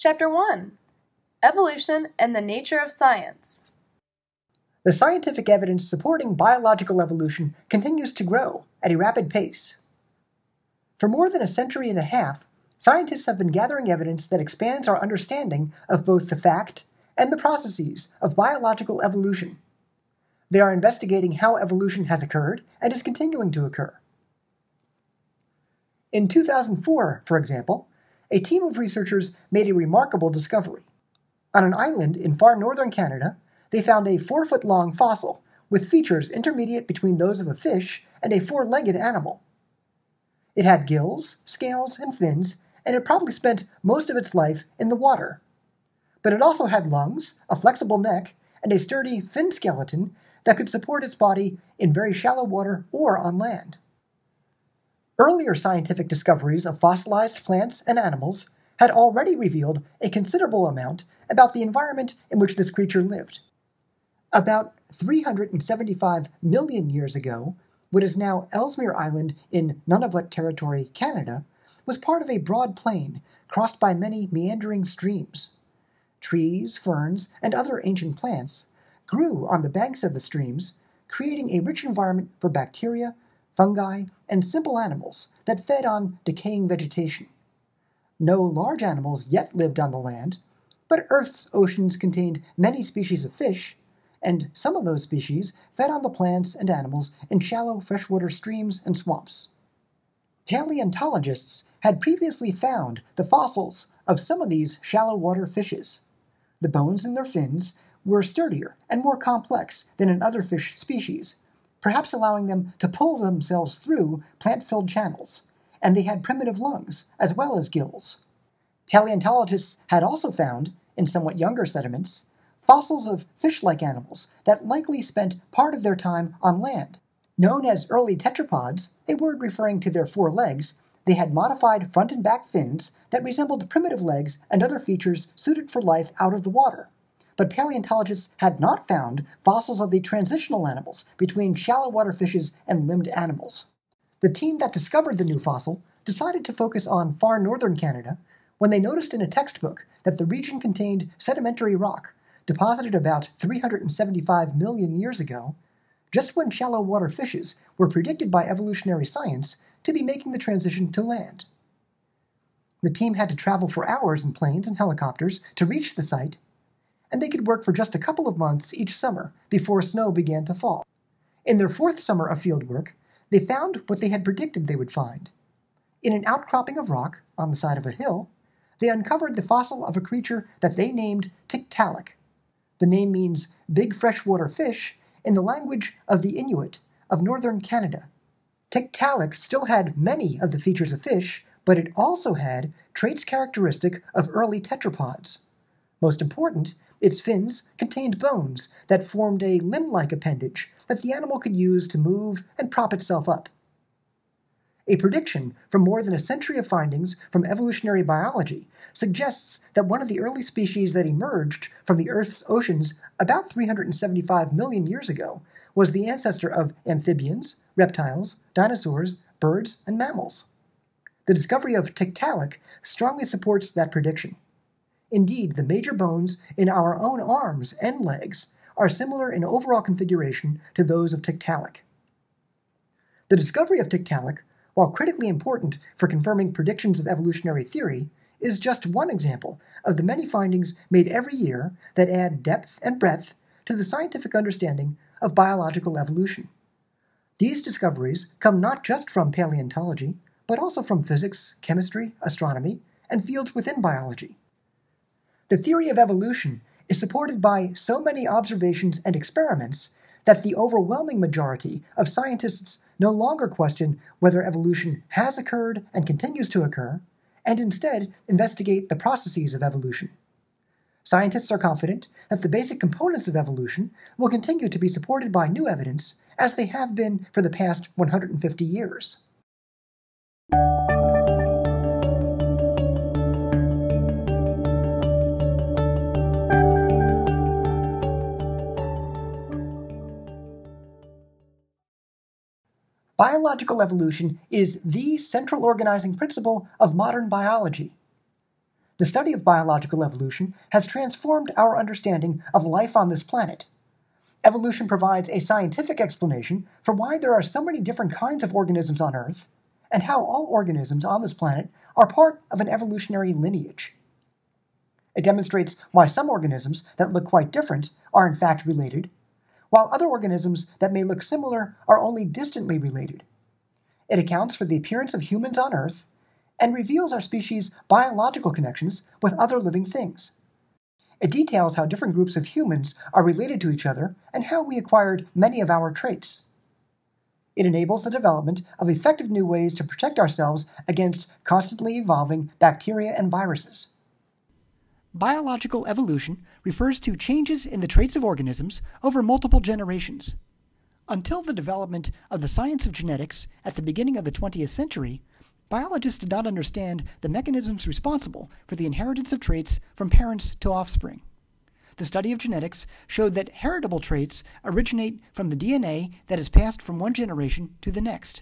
Chapter 1: Evolution and the Nature of Science. The scientific evidence supporting biological evolution continues to grow at a rapid pace. For more than a century and a half, scientists have been gathering evidence that expands our understanding of both the fact and the processes of biological evolution. They are investigating how evolution has occurred and is continuing to occur. In 2004, for example, a team of researchers made a remarkable discovery. On an island in far northern Canada, they found a 4-foot-long fossil with features intermediate between those of a fish and a 4-legged animal. It had gills, scales, and fins, and it probably spent most of its life in the water. But it also had lungs, a flexible neck, and a sturdy fin skeleton that could support its body in very shallow water or on land. Earlier scientific discoveries of fossilized plants and animals had already revealed a considerable amount about the environment in which this creature lived. About 375 million years ago, what is now Ellesmere Island in Nunavut Territory, Canada, was part of a broad plain crossed by many meandering streams. Trees, ferns, and other ancient plants grew on the banks of the streams, creating a rich environment for bacteria, fungi, and simple animals that fed on decaying vegetation. No large animals yet lived on the land, but Earth's oceans contained many species of fish, and some of those species fed on the plants and animals in shallow freshwater streams and swamps. Paleontologists had previously found the fossils of some of these shallow water fishes. The bones in their fins were sturdier and more complex than in other fish species, perhaps allowing them to pull themselves through plant-filled channels, and they had primitive lungs as well as gills. Paleontologists had also found, in somewhat younger sediments, fossils of fish-like animals that likely spent part of their time on land. Known as early tetrapods, a word referring to their 4 legs, they had modified front and back fins that resembled primitive legs and other features suited for life out of the water. But paleontologists had not found fossils of the transitional animals between shallow water fishes and limbed animals. The team that discovered the new fossil decided to focus on far northern Canada when they noticed in a textbook that the region contained sedimentary rock deposited about 375 million years ago, just when shallow water fishes were predicted by evolutionary science to be making the transition to land. The team had to travel for hours in planes and helicopters to reach the site, and they could work for just a couple of months each summer before snow began to fall. In their 4th summer of fieldwork, they found what they had predicted they would find. In an outcropping of rock on the side of a hill, they uncovered the fossil of a creature that they named Tiktaalik. The name means big freshwater fish in the language of the Inuit of northern Canada. Tiktaalik still had many of the features of fish, but it also had traits characteristic of early tetrapods. Most important, its fins contained bones that formed a limb-like appendage that the animal could use to move and prop itself up. A prediction from more than a century of findings from evolutionary biology suggests that one of the early species that emerged from the Earth's oceans about 375 million years ago was the ancestor of amphibians, reptiles, dinosaurs, birds, and mammals. The discovery of Tiktaalik strongly supports that prediction. Indeed, the major bones in our own arms and legs are similar in overall configuration to those of Tiktaalik. The discovery of Tiktaalik, while critically important for confirming predictions of evolutionary theory, is just one example of the many findings made every year that add depth and breadth to the scientific understanding of biological evolution. These discoveries come not just from paleontology, but also from physics, chemistry, astronomy, and fields within biology. The theory of evolution is supported by so many observations and experiments that the overwhelming majority of scientists no longer question whether evolution has occurred and continues to occur, and instead investigate the processes of evolution. Scientists are confident that the basic components of evolution will continue to be supported by new evidence as they have been for the past 150 years. Biological evolution is the central organizing principle of modern biology. The study of biological evolution has transformed our understanding of life on this planet. Evolution provides a scientific explanation for why there are so many different kinds of organisms on Earth, and how all organisms on this planet are part of an evolutionary lineage. It demonstrates why some organisms that look quite different are in fact related, while other organisms that may look similar are only distantly related. It accounts for the appearance of humans on Earth and reveals our species' biological connections with other living things. It details how different groups of humans are related to each other and how we acquired many of our traits. It enables the development of effective new ways to protect ourselves against constantly evolving bacteria and viruses. Biological evolution refers to changes in the traits of organisms over multiple generations. Until the development of the science of genetics at the beginning of the 20th century, biologists did not understand the mechanisms responsible for the inheritance of traits from parents to offspring. The study of genetics showed that heritable traits originate from the DNA that is passed from one generation to the next.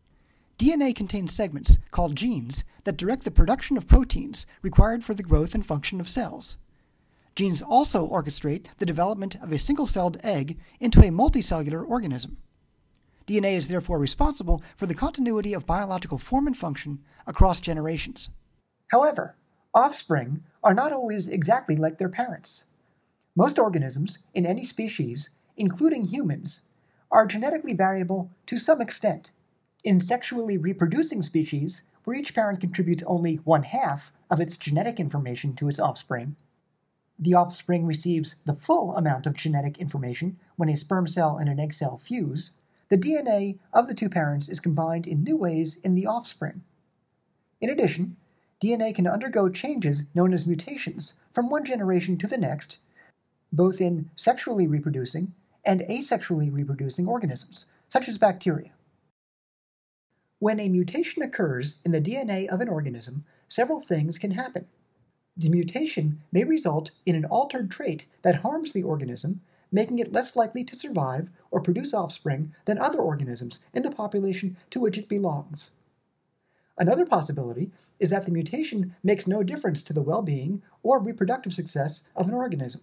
DNA contains segments, called genes, that direct the production of proteins required for the growth and function of cells. Genes also orchestrate the development of a single-celled egg into a multicellular organism. DNA is therefore responsible for the continuity of biological form and function across generations. However, offspring are not always exactly like their parents. Most organisms in any species, including humans, are genetically variable to some extent. In sexually reproducing species, where each parent contributes only 1/2 of its genetic information to its offspring, the offspring receives the full amount of genetic information when a sperm cell and an egg cell fuse. The DNA of the two parents is combined in new ways in the offspring. In addition, DNA can undergo changes known as mutations from one generation to the next, both in sexually reproducing and asexually reproducing organisms, such as bacteria. When a mutation occurs in the DNA of an organism, several things can happen. The mutation may result in an altered trait that harms the organism, making it less likely to survive or produce offspring than other organisms in the population to which it belongs. Another possibility is that the mutation makes no difference to the well-being or reproductive success of an organism.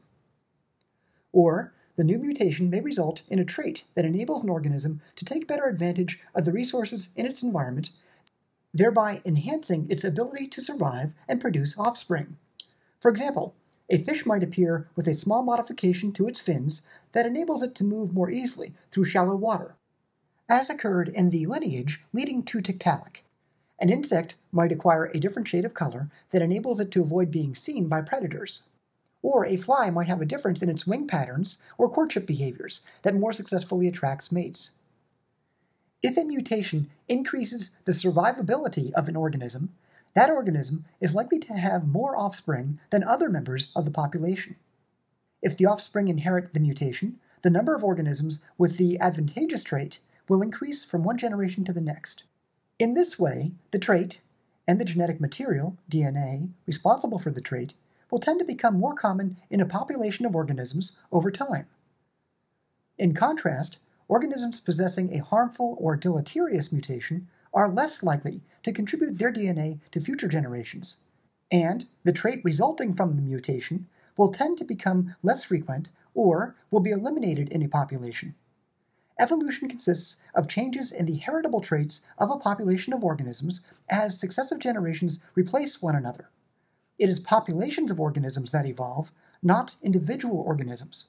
Or, the new mutation may result in a trait that enables an organism to take better advantage of the resources in its environment, thereby enhancing its ability to survive and produce offspring. For example, a fish might appear with a small modification to its fins that enables it to move more easily through shallow water, as occurred in the lineage leading to Tiktaalik. An insect might acquire a different shade of color that enables it to avoid being seen by predators. Or a fly might have a difference in its wing patterns or courtship behaviors that more successfully attracts mates. If a mutation increases the survivability of an organism, that organism is likely to have more offspring than other members of the population. If the offspring inherit the mutation, the number of organisms with the advantageous trait will increase from one generation to the next. In this way, the trait, and the genetic material, DNA, responsible for the trait, will tend to become more common in a population of organisms over time. In contrast, organisms possessing a harmful or deleterious mutation are less likely to contribute their DNA to future generations, and the trait resulting from the mutation will tend to become less frequent or will be eliminated in a population. Evolution consists of changes in the heritable traits of a population of organisms as successive generations replace one another. It is populations of organisms that evolve, not individual organisms.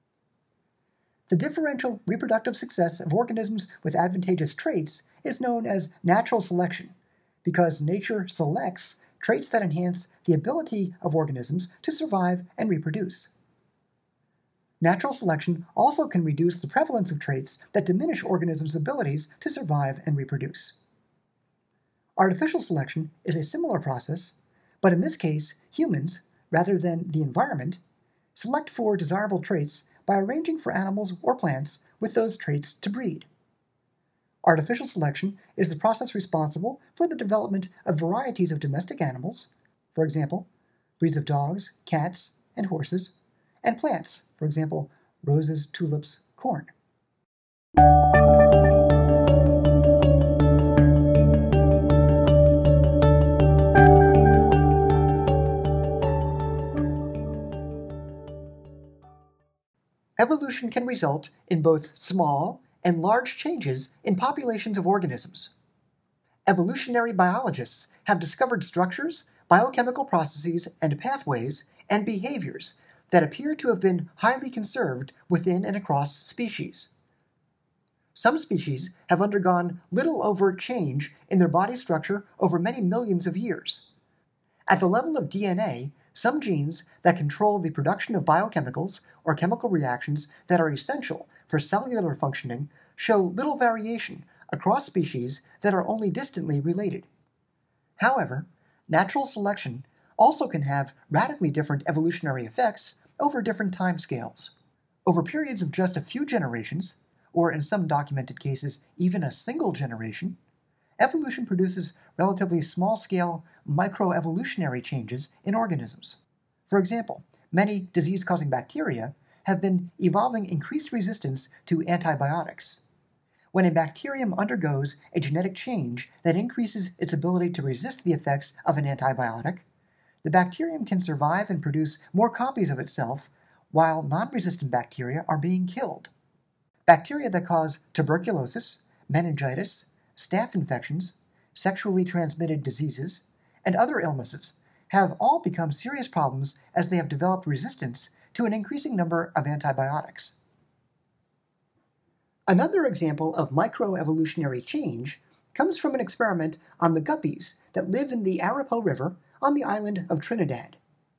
The differential reproductive success of organisms with advantageous traits is known as natural selection, because nature selects traits that enhance the ability of organisms to survive and reproduce. Natural selection also can reduce the prevalence of traits that diminish organisms' abilities to survive and reproduce. Artificial selection is a similar process, but in this case, humans, rather than the environment, select for desirable traits by arranging for animals or plants with those traits to breed. Artificial selection is the process responsible for the development of varieties of domestic animals, for example, breeds of dogs, cats, and horses, and plants, for example, roses, tulips, corn. evolution can result in both small and large changes in populations of organisms. Evolutionary biologists have discovered structures, biochemical processes, and pathways, and behaviors that appear to have been highly conserved within and across species. Some species have undergone little overt change in their body structure over many millions of years. At the level of DNA, some genes that control the production of biochemicals or chemical reactions that are essential for cellular functioning show little variation across species that are only distantly related. However, natural selection also can have radically different evolutionary effects over different timescales. Over periods of just a few generations, or in some documented cases even a single generation, evolution produces relatively small-scale microevolutionary changes in organisms. For example, many disease-causing bacteria have been evolving increased resistance to antibiotics. When a bacterium undergoes a genetic change that increases its ability to resist the effects of an antibiotic, the bacterium can survive and produce more copies of itself while non-resistant bacteria are being killed. Bacteria that cause tuberculosis, meningitis, staph infections, sexually transmitted diseases, and other illnesses have all become serious problems as they have developed resistance to an increasing number of antibiotics. Another example of microevolutionary change comes from an experiment on the guppies that live in the Arapo River on the island of Trinidad.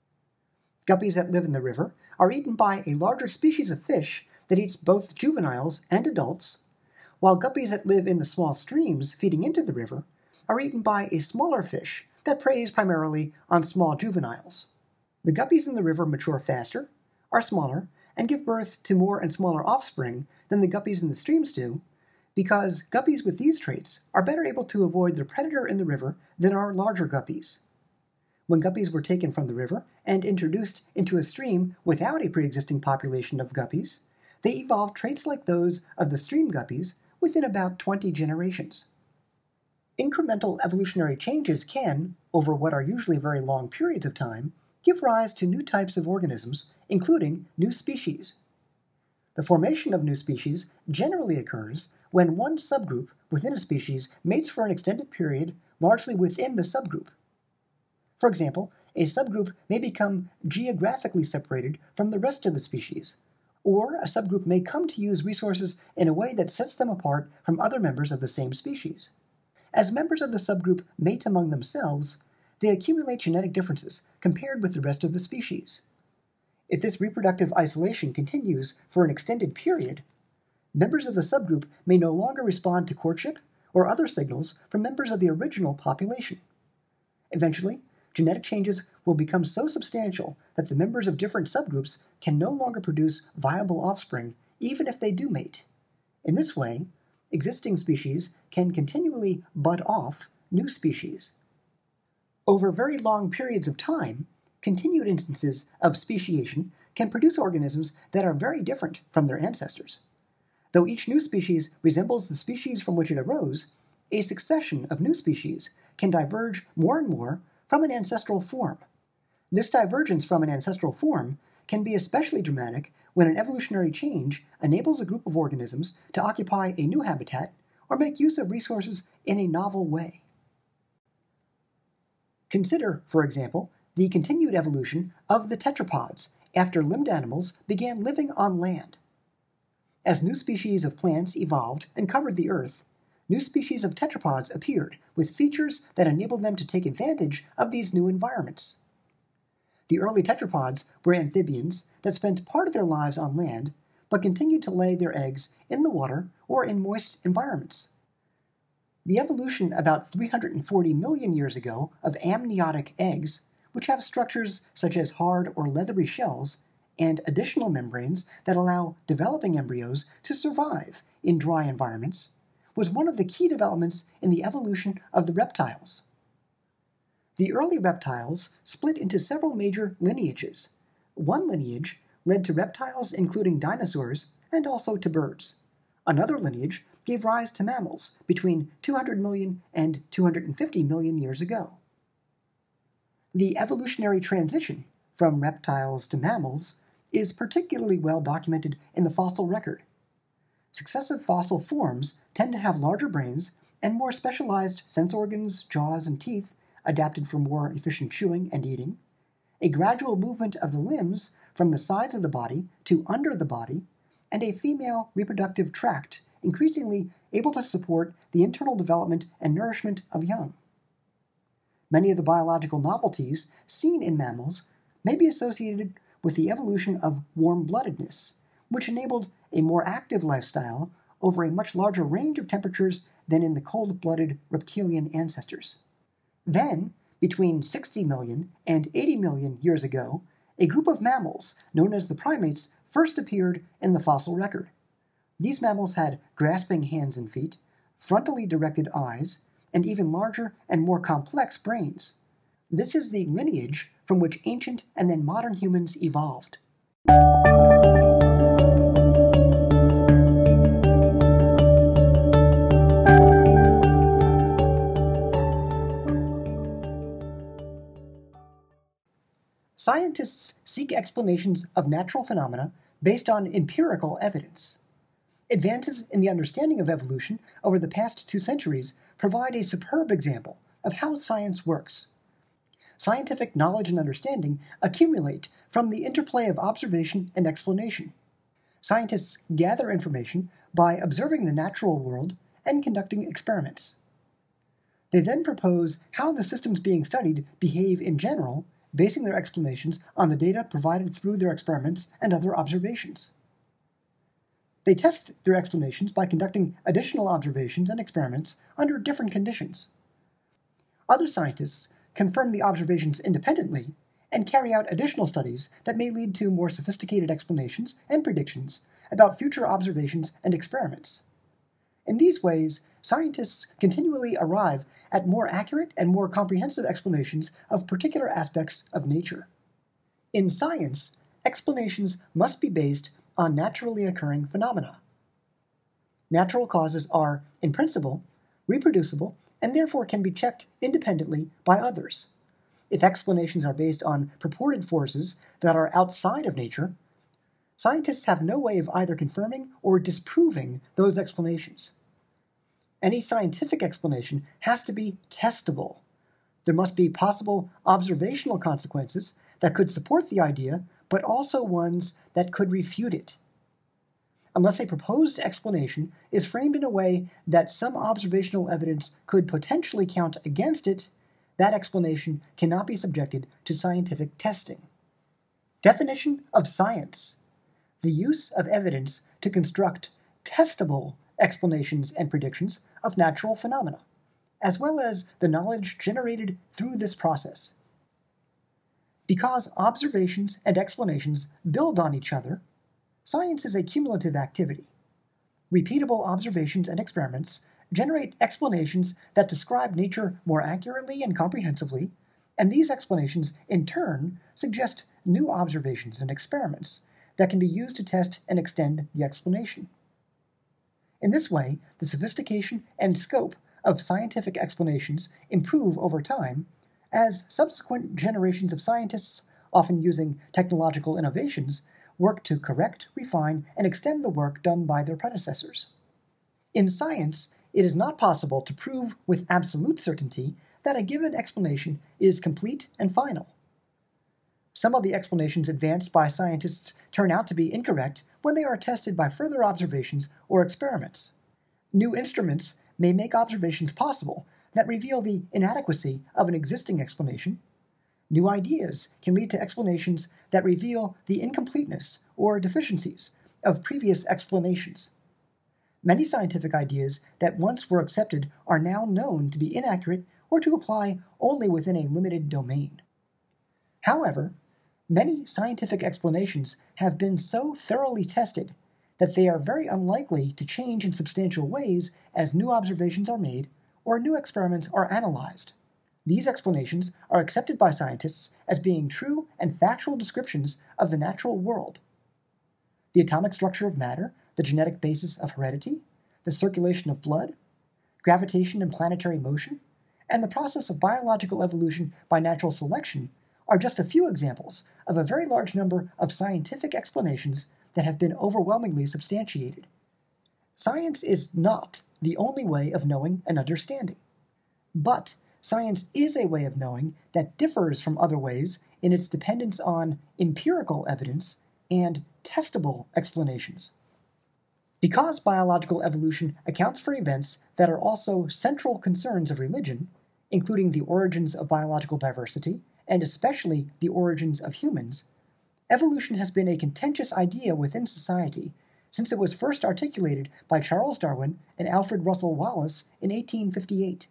Guppies that live in the river are eaten by a larger species of fish that eats both juveniles and adults, while guppies that live in the small streams feeding into the river are eaten by a smaller fish that preys primarily on small juveniles. The guppies in the river mature faster, are smaller, and give birth to more and smaller offspring than the guppies in the streams do, because guppies with these traits are better able to avoid the predator in the river than are larger guppies. When guppies were taken from the river and introduced into a stream without a pre-existing population of guppies, they evolved traits like those of the stream guppies within about 20 generations. Incremental evolutionary changes can, over what are usually very long periods of time, give rise to new types of organisms, including new species. The formation of new species generally occurs when one subgroup within a species mates for an extended period largely within the subgroup. For example, a subgroup may become geographically separated from the rest of the species, or a subgroup may come to use resources in a way that sets them apart from other members of the same species. As members of the subgroup mate among themselves, they accumulate genetic differences compared with the rest of the species. If this reproductive isolation continues for an extended period, members of the subgroup may no longer respond to courtship or other signals from members of the original population. Eventually, genetic changes will become so substantial that the members of different subgroups can no longer produce viable offspring, even if they do mate. In this way, existing species can continually bud off new species. Over very long periods of time, continued instances of speciation can produce organisms that are very different from their ancestors. Though each new species resembles the species from which it arose, a succession of new species can diverge more and more from an ancestral form. This divergence from an ancestral form can be especially dramatic when an evolutionary change enables a group of organisms to occupy a new habitat or make use of resources in a novel way. Consider, for example, the continued evolution of the tetrapods after limbed animals began living on land. As new species of plants evolved and covered the earth, new species of tetrapods appeared with features that enabled them to take advantage of these new environments. The early tetrapods were amphibians that spent part of their lives on land, but continued to lay their eggs in the water or in moist environments. The evolution about 340 million years ago of amniotic eggs, which have structures such as hard or leathery shells, and additional membranes that allow developing embryos to survive in dry environments, was one of the key developments in the evolution of the reptiles. The early reptiles split into several major lineages. One lineage led to reptiles including dinosaurs and also to birds. Another lineage gave rise to mammals between 200 million and 250 million years ago. The evolutionary transition from reptiles to mammals is particularly well documented in the fossil record. Successive fossil forms tend to have larger brains and more specialized sense organs, jaws, and teeth adapted for more efficient chewing and eating, a gradual movement of the limbs from the sides of the body to under the body, and a female reproductive tract increasingly able to support the internal development and nourishment of young. Many of the biological novelties seen in mammals may be associated with the evolution of warm-bloodedness, which enabled a more active lifestyle over a much larger range of temperatures than in the cold-blooded reptilian ancestors. Then, between 60 million and 80 million years ago, a group of mammals known as the primates first appeared in the fossil record. These mammals had grasping hands and feet, frontally directed eyes, and even larger and more complex brains. This is the lineage from which ancient and then modern humans evolved. Scientists seek explanations of natural phenomena based on empirical evidence. Advances in the understanding of evolution over the past 2 centuries provide a superb example of how science works. Scientific knowledge and understanding accumulate from the interplay of observation and explanation. Scientists gather information by observing the natural world and conducting experiments. They then propose how the systems being studied behave in general, basing their explanations on the data provided through their experiments and other observations. They test their explanations by conducting additional observations and experiments under different conditions. Other scientists confirm the observations independently and carry out additional studies that may lead to more sophisticated explanations and predictions about future observations and experiments. In these ways, scientists continually arrive at more accurate and more comprehensive explanations of particular aspects of nature. In science, explanations must be based on naturally occurring phenomena. Natural causes are, in principle, reproducible and therefore can be checked independently by others. If explanations are based on purported forces that are outside of nature, scientists have no way of either confirming or disproving those explanations. Any scientific explanation has to be testable. There must be possible observational consequences that could support the idea, but also ones that could refute it. Unless a proposed explanation is framed in a way that some observational evidence could potentially count against it, that explanation cannot be subjected to scientific testing. Definition of science: the use of evidence to construct testable explanations and predictions of natural phenomena, as well as the knowledge generated through this process. Because observations and explanations build on each other, science is a cumulative activity. Repeatable observations and experiments generate explanations that describe nature more accurately and comprehensively, and these explanations, in turn, suggest new observations and experiments that can be used to test and extend the explanation. In this way, the sophistication and scope of scientific explanations improve over time as subsequent generations of scientists, often using technological innovations, work to correct, refine, and extend the work done by their predecessors. In science, it is not possible to prove with absolute certainty that a given explanation is complete and final. Some of the explanations advanced by scientists turn out to be incorrect when they are tested by further observations or experiments. New instruments may make observations possible that reveal the inadequacy of an existing explanation. New ideas can lead to explanations that reveal the incompleteness or deficiencies of previous explanations. Many scientific ideas that once were accepted are now known to be inaccurate or to apply only within a limited domain. However, many scientific explanations have been so thoroughly tested that they are very unlikely to change in substantial ways as new observations are made or new experiments are analyzed. These explanations are accepted by scientists as being true and factual descriptions of the natural world. The atomic structure of matter, the genetic basis of heredity, the circulation of blood, gravitation and planetary motion, and the process of biological evolution by natural selection are just a few examples of a very large number of scientific explanations that have been overwhelmingly substantiated. Science is not the only way of knowing and understanding, but science is a way of knowing that differs from other ways in its dependence on empirical evidence and testable explanations. Because biological evolution accounts for events that are also central concerns of religion, including the origins of biological diversity, and especially the origins of humans, evolution has been a contentious idea within society since it was first articulated by Charles Darwin and Alfred Russel Wallace in 1858.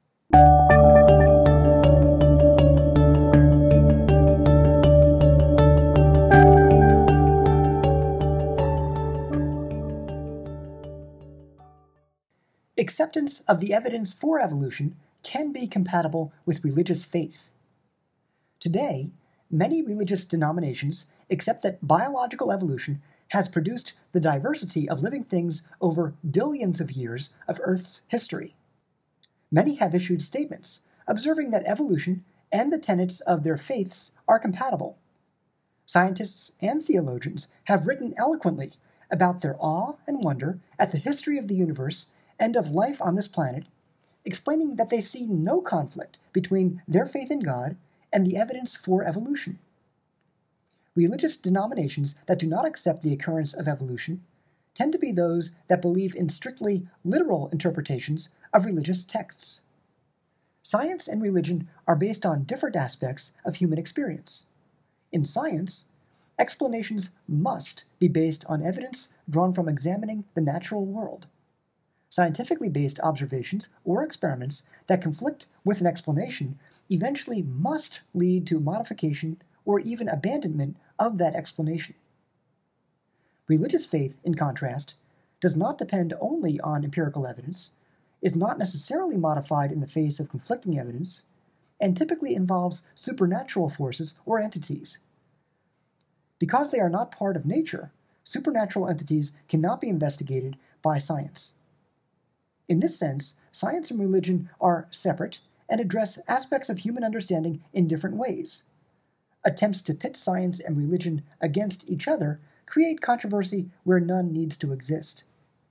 Acceptance of the evidence for evolution can be compatible with religious faith. Today, many religious denominations accept that biological evolution has produced the diversity of living things over billions of years of Earth's history. Many have issued statements observing that evolution and the tenets of their faiths are compatible. Scientists and theologians have written eloquently about their awe and wonder at the history of the universe and of life on this planet, explaining that they see no conflict between their faith in God and the evidence for evolution. Religious denominations that do not accept the occurrence of evolution tend to be those that believe in strictly literal interpretations of religious texts. Science and religion are based on different aspects of human experience. In science, explanations must be based on evidence drawn from examining the natural world. Scientifically based observations or experiments that conflict with an explanation eventually must lead to modification or even abandonment of that explanation. Religious faith, in contrast, does not depend only on empirical evidence, is not necessarily modified in the face of conflicting evidence, and typically involves supernatural forces or entities. Because they are not part of nature, supernatural entities cannot be investigated by science. In this sense, science and religion are separate and address aspects of human understanding in different ways. Attempts to pit science and religion against each other create controversy where none needs to exist.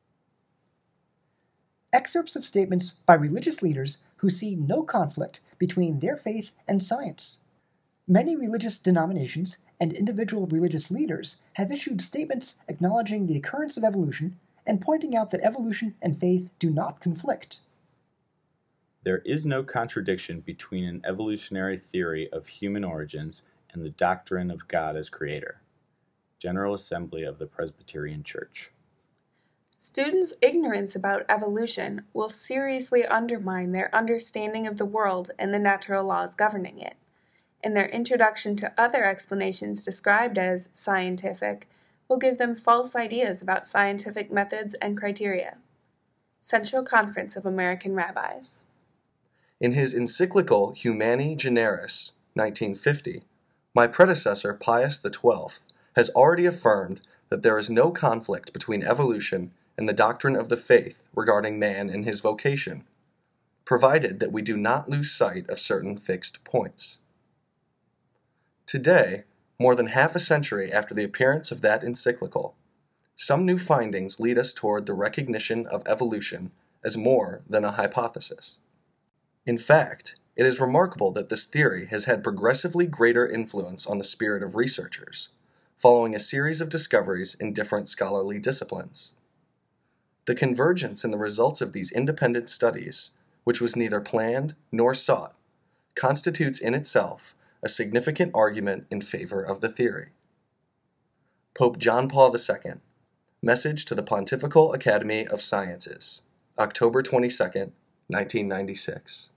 Excerpts of statements by religious leaders who see no conflict between their faith and science. Many religious denominations and individual religious leaders have issued statements acknowledging the occurrence of evolution and pointing out that evolution and faith do not conflict. There is no contradiction between an evolutionary theory of human origins and the doctrine of God as creator. General Assembly of the Presbyterian Church. Students' ignorance about evolution will seriously undermine their understanding of the world and the natural laws governing it, and their introduction to other explanations described as scientific will give them false ideas about scientific methods and criteria. Central Conference of American Rabbis. In his encyclical Humani Generis, 1950, my predecessor Pius XII has already affirmed that there is no conflict between evolution and the doctrine of the faith regarding man and his vocation, provided that we do not lose sight of certain fixed points. Today, more than half a century after the appearance of that encyclical, some new findings lead us toward the recognition of evolution as more than a hypothesis. In fact, it is remarkable that this theory has had progressively greater influence on the spirit of researchers, following a series of discoveries in different scholarly disciplines. The convergence in the results of these independent studies, which was neither planned nor sought, constitutes in itself a significant argument in favor of the theory. Pope John Paul II, Message to the Pontifical Academy of Sciences, October 22, 1996.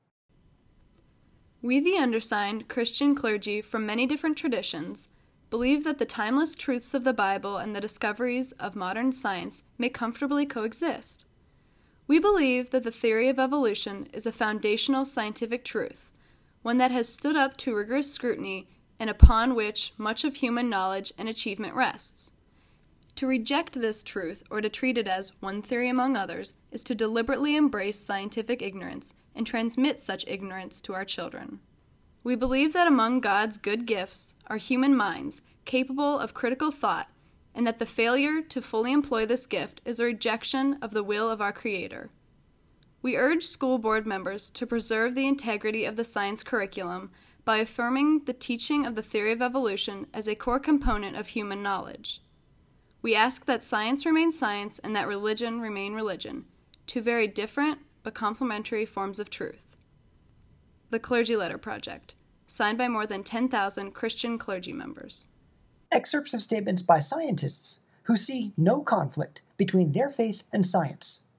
We, the undersigned Christian clergy from many different traditions, believe that the timeless truths of the Bible and the discoveries of modern science may comfortably coexist. We believe that the theory of evolution is a foundational scientific truth, one that has stood up to rigorous scrutiny and upon which much of human knowledge and achievement rests. To reject this truth or to treat it as one theory among others is to deliberately embrace scientific ignorance and transmit such ignorance to our children. We believe that among God's good gifts are human minds capable of critical thought, and that the failure to fully employ this gift is a rejection of the will of our Creator. We urge school board members to preserve the integrity of the science curriculum by affirming the teaching of the theory of evolution as a core component of human knowledge. We ask that science remain science and that religion remain religion, two very different but complementary forms of truth. The Clergy Letter Project, signed by more than 10,000 Christian clergy members. Excerpts of statements by scientists who see no conflict between their faith and science.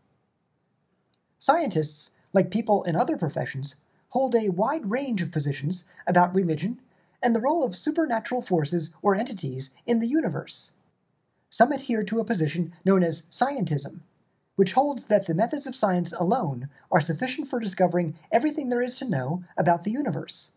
Scientists, like people in other professions, hold a wide range of positions about religion and the role of supernatural forces or entities in the universe. Some adhere to a position known as scientism, which holds that the methods of science alone are sufficient for discovering everything there is to know about the universe.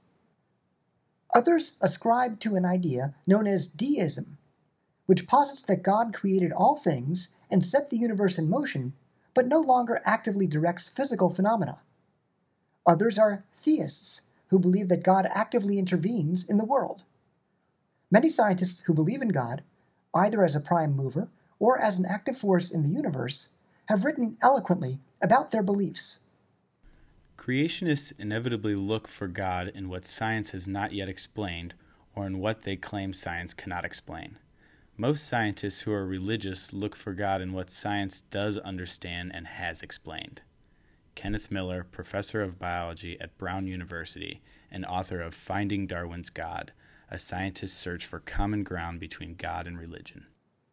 Others ascribe to an idea known as deism, which posits that God created all things and set the universe in motion, but no longer actively directs physical phenomena. Others are theists, who believe that God actively intervenes in the world. Many scientists who believe in God, either as a prime mover or as an active force in the universe, have written eloquently about their beliefs. Creationists inevitably look for God in what science has not yet explained, or in what they claim science cannot explain. Most scientists who are religious look for God in what science does understand and has explained. Kenneth Miller, professor of biology at Brown University and author of Finding Darwin's God, a scientist's search for common ground between God and religion.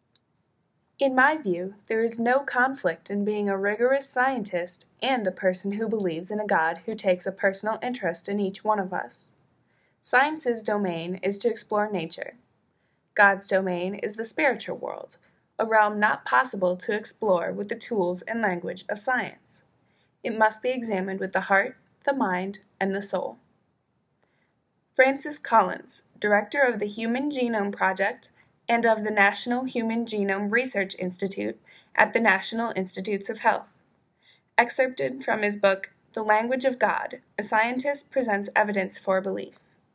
In my view, there is no conflict in being a rigorous scientist and a person who believes in a God who takes a personal interest in each one of us. Science's domain is to explore nature. God's domain is the spiritual world, a realm not possible to explore with the tools and language of science. It must be examined with the heart, the mind, and the soul. Francis Collins, director of the Human Genome Project and of the National Human Genome Research Institute at the National Institutes of Health. Excerpted from his book, The Language of God, a Scientist Presents Evidence for Belief.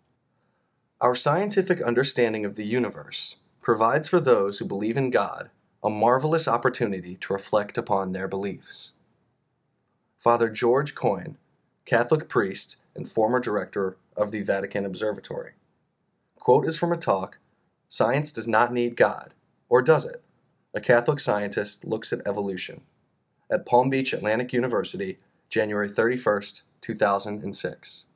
Our scientific understanding of the universe provides for those who believe in God a marvelous opportunity to reflect upon their beliefs. Father George Coyne, Catholic priest and former director of the Vatican Observatory. Quote is from a talk, Science Does Not Need God, or Does It? A Catholic Scientist Looks at Evolution, at Palm Beach Atlantic University, January 31st, 2006.